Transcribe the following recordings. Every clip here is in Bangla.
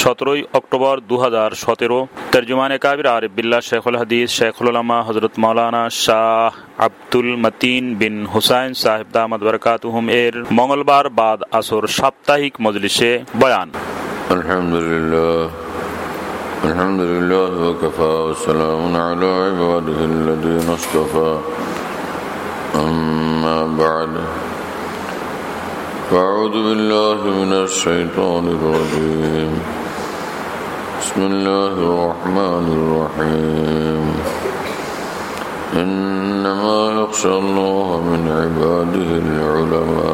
17 অক্টোবর 2017। তর্জমানে কাবির আরিফ বিল্লাহ শেখুল হাদিস শেখুল উলামা হযরত মাওলানা শাহ আব্দুল মতিন বিন হুসাইন সাহেব দামাত বরকাতুহুম এর মঙ্গলবার বাদ আসর সাপ্তাহিক মজলিসে বয়ান। আলহামদুলিল্লাহ ওয়া কাফা ওয়া সালামুন আলা ইবাদিহিল্লাযীনা ইসতাফা। আম্মা বা'দ। আউযু বিল্লাহি মিনাশ শাইতানির রাজীম। বিসমিল্লাহির রাহমানির রাহিম। ইন্নামা ইয়াখশাল্লাহা মিন ইবাদিহিল উলামা।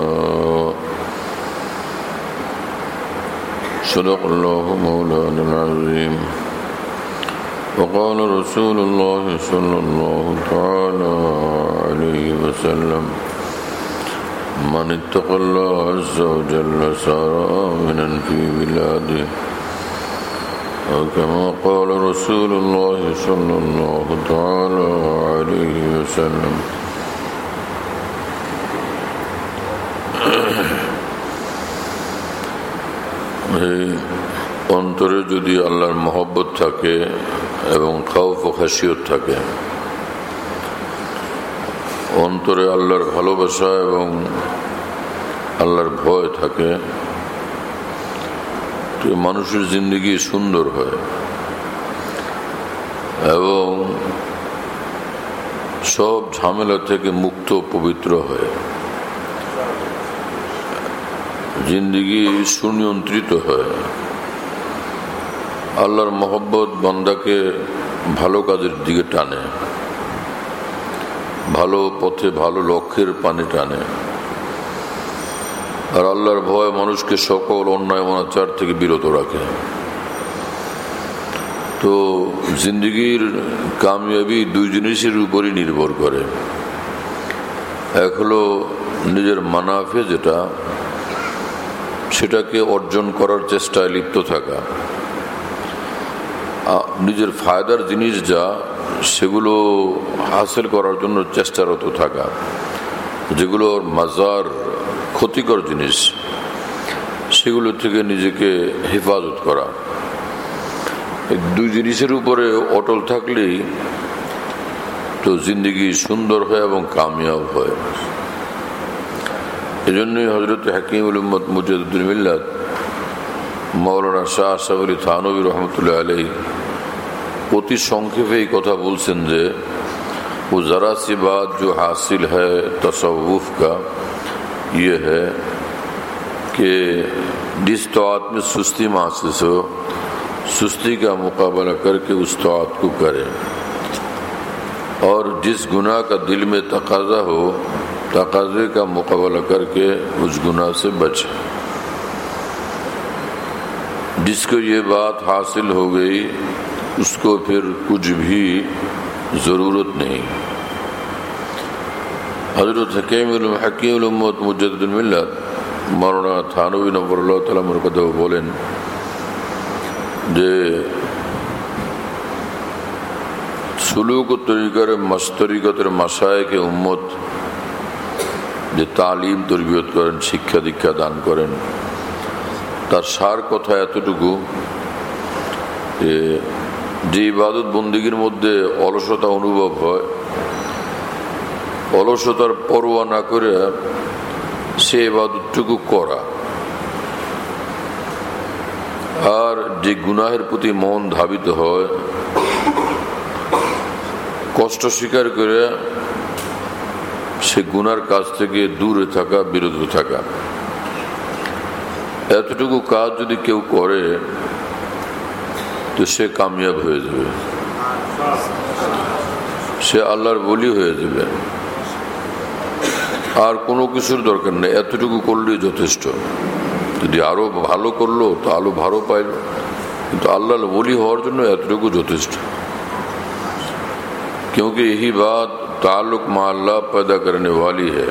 صدق الله مولانا العظيم. وقال رسول الله صلى الله تعالى عليه وسلم: من اتقى الله عز وجل صار آمنا في بلاده. وكما قال رسول الله صلى الله تعالى عليه وسلم: অন্তরে যদি আল্লাহর মহব্বত থাকে এবং খাউফ ও খাশিয়ত থাকে, অন্তরে আল্লাহর ভালোবাসা এবং আল্লাহর ভয় থাকে, তো মানুষের জিন্দেগি সুন্দর হয় এবং সব ঝামেলা থেকে মুক্ত পবিত্র হয়, জিন্দেগি সুনিয়ন্ত্রিত হয়। আল্লাহর মহব্বত বান্দাকে ভালো কাজের দিকে টানে, ভালো পথে ভালো লক্ষ্যের পানে টানে। আর আল্লাহর ভয় মানুষকে সকল অন্যায় অনাচার থেকে বিরত রাখে। তো জিন্দেগির কামিয়াবি দুই জিনিসের উপরই নির্ভর করে। এক হলো নিজের মানাফে, যেটা সেটাকে অর্জন করার চেষ্টায় লিপ্ত থাকা, নিজের ফায়দার জিনিস যা সেগুলো হাসিল করার জন্য চেষ্টারত থাকা, যেগুলো মাজার ক্ষতিকর জিনিস সেগুলো থেকে নিজেকে হেফাজত করা। দুই জিনিসের উপরে অটল থাকলেই তো জিন্দেগি সুন্দর হয় এবং কামিয়াব হয়। এই জন্যই হযরত হাকিমুল উম্মত মুজাদ্দিদুল মিল্লাত মাওলানা শাহ আশরাফ আলী থানভী রহমতুল্লাহ আলাইহি অতি সংক্ষেপে এই কথা বলছেন যে वो जरा सी बात जो हासिल है तसव्वुफ का ये है कि जिस तौत में सुस्ती महसूस हो, सुस्ती का मुकाबला करके उस तौत को करे, और जिस गुनाह का दिल में तकाजा हो, तकाजे का मुकाबला करके उस गुनाह से बचे। जिसको ये बात हासिल हो गई उसको फिर कुछ भी जरूरत नहीं। हजरत हकीमुल उम्मत मुजद्दिदुल मिल्लत मौलाना थानवी नव्वरुल्लाह ताला बरकातहू बोलेन যে সুলুক ও তরিকতের মাশায়েখে উম্মত যে তালিম তরবিয়ত করেন, শিক্ষা দীক্ষা দান করেন, তার সার কথা এতটুকু যে ইবাদত বন্দেগীর মধ্যে অলসতা অনুভব হয়, অলসতার পরোয়া না করে সে ইবাদতটুকু করা, আর যে গুনাহের প্রতি মন ধাবিত হয় কষ্ট স্বীকার করে সে গুনার কাজ থেকে দূরে থাকা, বিরত থাকা, এতটুকু কাজ যদি কেউ করে তো সে কামিয়াব হয়ে যাবে, সে আল্লাহর ওলি হয়ে যাবে। আর কোনো কিছুর দরকার নেই, এতটুকু করলেই যথেষ্ট। যদি আরো ভালো করলো তো আরো ভালো পাইল, কিন্তু আল্লাহর ওলি হওয়ার জন্য এতটুকু যথেষ্ট। क्योंकि यही बात ताल्लुक मा अल्लाह पैदा करने वाली है।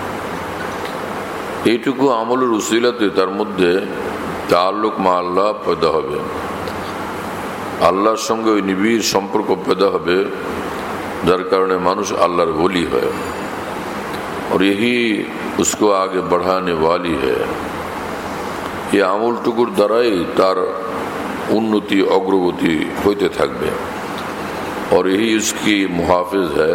এইটুকু আমলের উসিলাতে তার মধ্যে তাআল্লুক মা আল্লাহ পয়দা হবে, আল্লাহর সঙ্গে ওই নিবিড় সম্পর্ক পয়দা হবে, যার কারণে মানুষ আল্লাহর ওলি হয়। और यही उसको आगे बढ़ाने वाली है। ये আমল টুকুর দ্বারাই তার उन्नति अग्रगति होते থাকবে और यही उसकी मुहाफिज है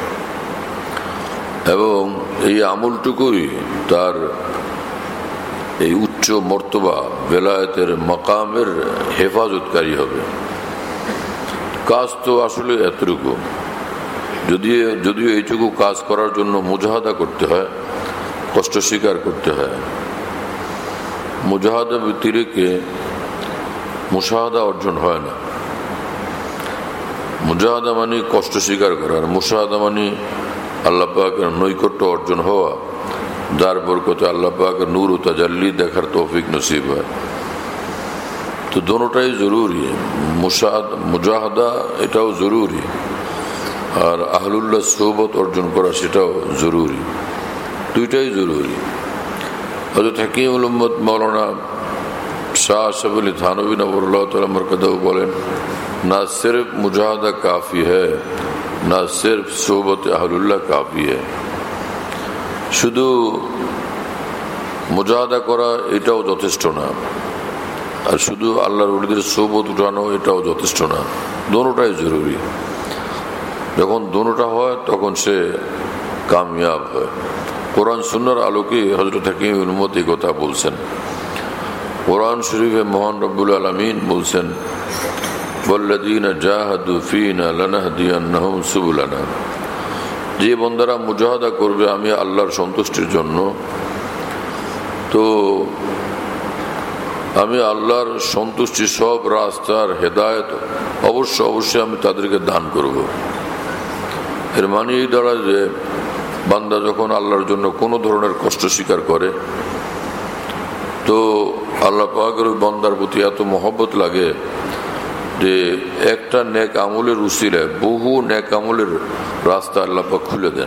এবং এই আমলটুকুই তার এই উচ্চ মর্তবা বেলায়েতের মাকামের হেফাজতকারী হবে। কাজ তো আসলে এতটুকু, যদিও এইটুকু কাজ করার জন্য মুজাহাদা করতে হয়, কষ্ট স্বীকার করতে হয়। মুজাহাদা ব্যতিরেকে মুশাহাদা অর্জন হয় না। মুজাহাদা মানে কষ্ট স্বীকার করা, আর মুশাহাদা মানে আল্লাহ পাকের নৈকট্য অর্জন হওয়া, যার বরকতে আল্লাহ পাকের নূর ও তাজাল্লি দেখার তৌফিক নসিব হয়। তো দোনোটাই জরুরি, মুজাহাদা এটাও জরুরি, আর আহলুল্লাহ সোহবত অর্জন করা সেটাও জরুরি, দুইটাই জরুরি। হযরত হাকিমুল উম্মত মাওলানা শাহ আশরাফ আলী থানভী নওয়ারুল্লাহ তাআলা মারকাদাহু বলেন, না সির্ফ মুজাহাদা কাফি है, না সির্ফ সোহবত আহলুল্লাহ কাফি है। শুধু মুজাহাদা করা এটাও যথেষ্ট না, আর শুধু আল্লাহর ওলিদের সোহবত উঠানো এটাও যথেষ্ট না, দোনোটাই জরুরি। যখন দোনোটা হয় তখন সে কামিয়াব হয়। কোরআন সুন্নাহর আলোকে হযরত হাকিমুল উম্মত এই কথা বলছেন। কোরআন শরীফে মহান রব্বুল আলামিন বলছেন, ওয়াল্লাযীনা জাহাদু ফীনা লানাহদিয়ান্নাহুম সুবুলানা। যে বান্দারা মুজাহাদা করবে আমি আল্লাহর সন্তুষ্টির জন্য, তো আমি আল্লাহর সন্তুষ্টি সব রাস্তার হেদায়েত অবশ্যই আমি তাদেরকে দান করব। এর মানে এই দাঁড়ায় যে বান্দা যখন আল্লাহর জন্য কোনো ধরনের কষ্ট স্বীকার করে, তো আল্লাহ পাকের ওই বান্দার প্রতি এত মহব্বত লাগে যে একটা নেক আমলের উসিলায় বহু নেক আমলের রাস্তা আল্লাহ পাক খুলে দেন।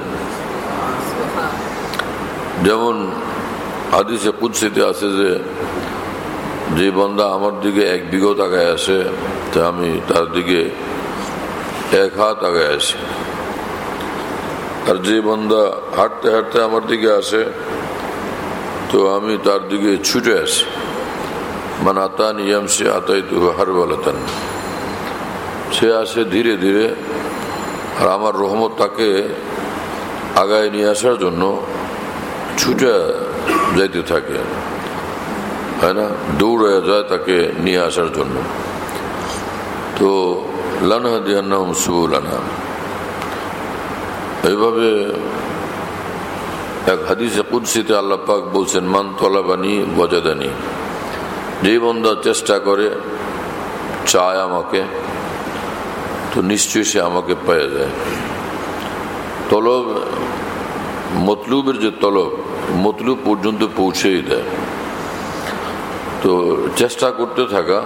যেমন হাদিসে কুদসিতে আছে যে বান্দা আমার দিকে 1 বিঘত আগায় আসে, তা আমি তার দিকে 1 হাত আগায় আসি। আর যে বান্দা হাঁটতে হাঁটতে আমার দিকে আসে, তো আমি তার দিকে ছুটে আসি। মান আতানি ইয়ামশি আতাইতুহু হারওয়ালাতান। সে আসে ধীরে ধীরে, আর আমার রহমত তাকে আগায় নিয়ে আসার জন্য ছুটে যাইতে থাকে, হয় না, দৌড়ে যায় তাকে নিয়ে আসার জন্য। তো লানাহদিয়ান্নাহুম সুবুলানা, এইভাবে এক হাদিসে কুদসিতে আল্লাহ পাক বলছেন, মান তলাবানি ওয়াজাদানি। যে বান্দা চেষ্টা করে, চায় আমাকে, তো নিশ্চয়ই সে আমাকে পেয়ে যায়। তলব, মতলুবের যে তলব, মতলুব পর্যন্ত পৌঁছেই দেয়। তো চেষ্টা করতে থাকা,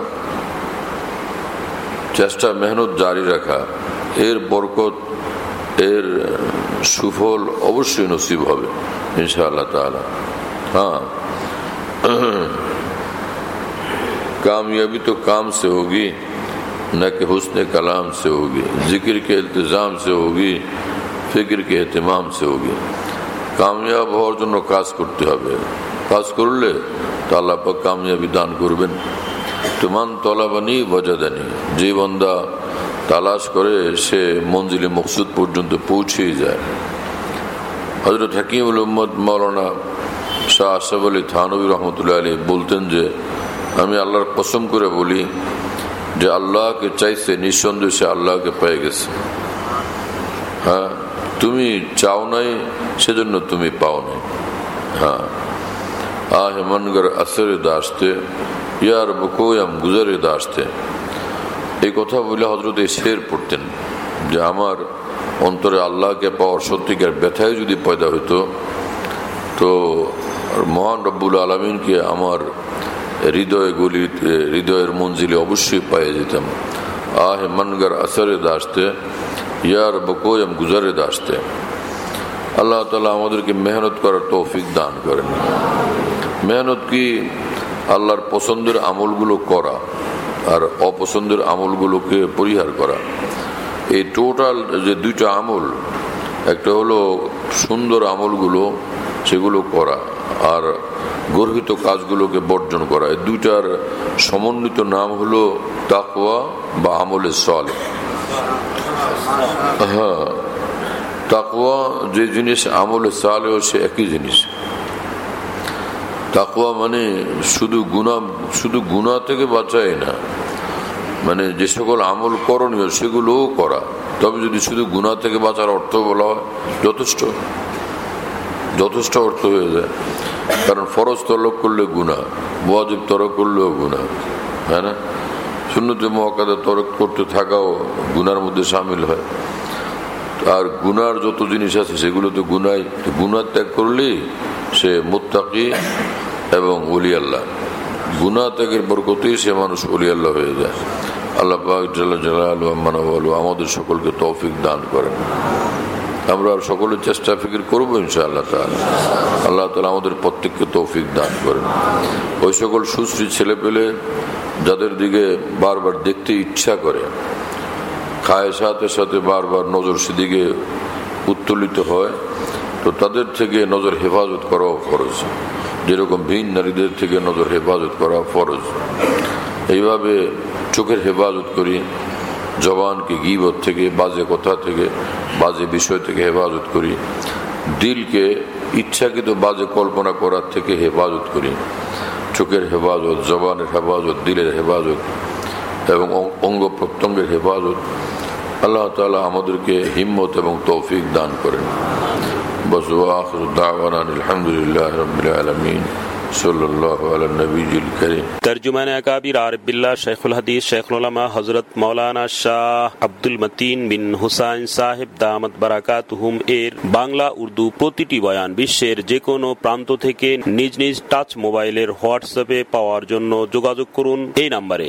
চেষ্টা মেহনত জারি রাখা, এর বরকত, এর সুফল অবশ্যই নসিব হবে ইনশাআল্লাহ তাআলা। हाँ, कामयाबी तो काम से होगी, न कि हुस्न कलाम से होगी, जिक्र के इल्तिजाम से होगी, फिक्र के एहतिमाम से होगी। কামিয়াব হওয়ার জন্য কাজ করতে হবে, কাজ করলে তো আল্লাহ পাক কামিয়াবি দান করবেন। তো মান তলাবানি ওয়াজাদানি, যে বান্দা তালাশ করে সে মঞ্জিলে মকসুদ পর্যন্ত পৌঁছেই যায়। হযরত হাকিমুল উম্মত মাওলানা শাহ আশরাফ আলী থানভী রহমতুল্লাহ আলাইহি বলতেন যে, আমি আল্লাহর কসম করে বলি যে আল্লাহকে চাইছে নিঃসন্দেহে সে আল্লাহকে পেয়ে গেছে। হ্যাঁ, তুমি চাও নাই সেজন্য তুমি পাও নাই। হ্যাঁ, আহ মনগর আসরে দাসতে ইয়ার বকোয়াম গুজরে দাসতে, এই কথা বলে হযরত শের পড়তেন যে আমার অন্তরে আল্লাহকে পাওয়ার সত্যিকার ব্যথায় যদি পয়দা হইতো, তো মহান রব্বুল আলামিনকে আমার হৃদয়ের মঞ্জিলে অবশ্যই পেয়ে যেতাম। আহ মনগর আসরে দাসতে ইয়ার বকোয়াম গুজরে দাসতে। আল্লাহ তাআলা আমাদেরকে মেহনত করার তৌফিক দান করেন। মেহনত কি? আল্লাহর পছন্দের আমলগুলো করা আর অপছন্দের আমলগুলোকে পরিহার করা। এই টোটাল যে দুইটা আমল, একটা হলো সুন্দর আমলগুলো, সেগুলো করা, আর গর্হিত কাজগুলোকে বর্জন করা। এই দুইটার সমন্বিত নাম হলো তাকওয়া বা আমলে সালেহ। হ্যাঁ, তাকওয়া যে জিনিস, আমলে সালেহ সে একই জিনিস। তাকওয়া মানে শুধু গুনাহ থেকে বাঁচায় না, মানে যে সকল আমল করণীয় সেগুলোও করা। তবে যদি শুধু গুনাহ থেকে বাঁচার অর্থ বলা হয়, যথেষ্ট অর্থ হয়ে যায়। কারণ ফরজ তরক করলে গুনাহ, ওয়াজিব তরক করলেও গুনাহ, হ্যাঁ না? সুন্নতে মুআক্কাদা তরক করতে থাকাও গুনার মধ্যে শামিল হয়। আর গুনার যত জিনিস আছে সেগুলো তো গুনাই। গুনাহ ত্যাগ করলেই সে মুত্তাকি এবং ওলি আল্লাহ। গুনাহ ত্যাগের বরকতেই সে মানুষ ওলি আল্লাহ হয়ে যায়। আল্লাহ পাক জাল্লা জালালুহু আমাদের সকলকে তৌফিক দান করেন। আমরা সকলের চেষ্টা ফিকির করবো ইনশাআল্লাহ তাআলা। আল্লাহ তাআলা আমাদের প্রত্যেককে তৌফিক দান করেন। ওই সকল সুশ্রী ছেলে পেলে যাদের দিকে বারবার দেখতে ইচ্ছা করে, খায়েশাতের সাথে বারবার নজর সেদিকে উত্তোলিত হয়, তো তাদের থেকে নজর হেফাজত করাও ফরজ, যেরকম ভিন নারীদের থেকে নজর হেফাজত করা ফরজ। এইভাবে চোখের হেফাজত করি, জবানকে গীবত থেকে, বাজে কথা থেকে, বাজে বিষয় থেকে হেফাজত করি, দিলকে ইচ্ছাকৃত বাজে কল্পনা করার থেকে হেফাজত করি। চোখের হেফাজত, জবানের হেফাজত, দিলের হেফাজত এবং অঙ্গ প্রত্যঙ্গের হেফাজত আল্লাহ তাআলা আমাদেরকে হিম্মত এবং তৌফিক দান করেন। বস ওয়া আখিরু দাওয়ানা আলহামদুলিল্লাহি রাব্বিল আলামিন। তর্জমান আকাবির আরিফ বিল্লাহ শেখুল হাদিস শেখুল উলামা হযরত মাওলানা শাহ আব্দুল মতিন বিন হুসাইন সাহেব দামাত বারাকাতুহুম এর বাংলা উর্দু প্রতিটি বয়ান বিশ্বের যে কোনো প্রান্ত থেকে নিজ নিজ টাচ মোবাইলের হোয়াটসঅ্যাপে পাওয়ার জন্য যোগাযোগ করুন এই নম্বরে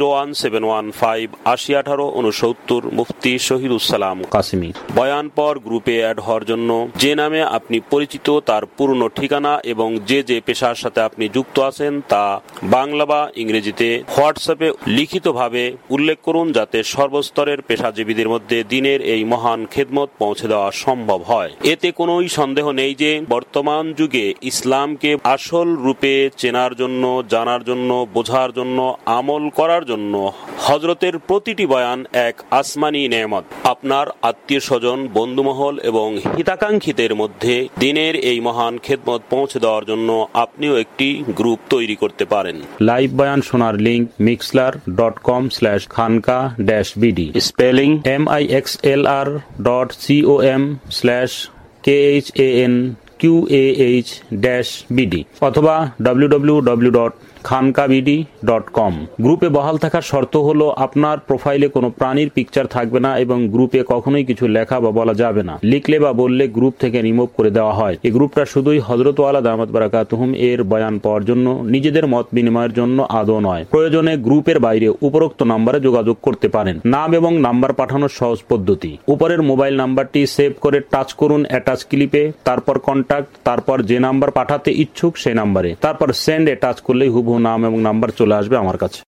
01715801869 মুফতি শহীদুসালাম কাসেমী। বয়ান পর গ্রুপে অ্যাড হওয়ার জন্য যে নামে আপনি পরিচিত তার পূর্ণ ঠিকানা এবং যে পেশার সাথে আপনি যুক্ত আছেন তা বাংলা বা ইংরেজিতে হোয়াটসঅ্যাপে লিখিতভাবে উল্লেখ করুন, যাতে সর্বস্তরের পেশাজীবীদের মধ্যে দিনের এই মহান খেদমত পৌঁছে দেওয়া সম্ভব হয়। এতে কোনোই সন্দেহ নেই যে বর্তমান যুগে ইসলামকে আসল রূপে চেনার জন্য, জানার জন্য, বোঝার জন্য, আমল করার জন্য হযরতের প্রতিটি বয়ান এক আসমানি নেয়ামত। আপনার আত্মীয় স্বজন, বন্ধুমহল এবং হিতাকাঙ্ক্ষীদের মধ্যে দিনের এই মহান খেদমত পৌঁছে দেওয়ার জন্য আপনিও একটি গ্রুপ তৈরি করতে পারেন। লাইভ বয়ান শোনার লিংক mixlr.com/khanka-bd, স্পেলিং mixlr.com/khanqah-bd অথবা www.khankabd.com। গ্রুপে বহাল থাকার শর্ত হলো আপনার প্রোফাইলে কোনো প্রাণীর পিকচার থাকবে না এবং গ্রুপে কখনোই কিছু লেখা বা বলা যাবে না। লিখলে বা বললে গ্রুপ থেকে রিমুভ করে দেওয়া হয়। এই গ্রুপটা শুধুই হযরত ওয়ালা দামাত বারাকাতুহুম এর বয়ান পাওয়ার জন্য, নিজেদের মত বিনিময়ের জন্য আদৌ নয়। প্রয়োজনে গ্রুপের বাইরে উপরোক্ত নম্বরে যোগাযোগ করতে পারেন। নাম এবং নাম্বার পাঠানোর সহজ পদ্ধতি: উপরের মোবাইল নাম্বারটি সেভ করে টাচ করুন অ্যাটাচ ক্লিপে, তারপর কন্টাক্ট, তারপর যে নাম্বার পাঠাতে ইচ্ছুক সেই নাম্বারে, তারপর সেন্ড এ টাচ করলেই হুবহু নাম এবং নাম্বার চলে আসবে আমার কাছে।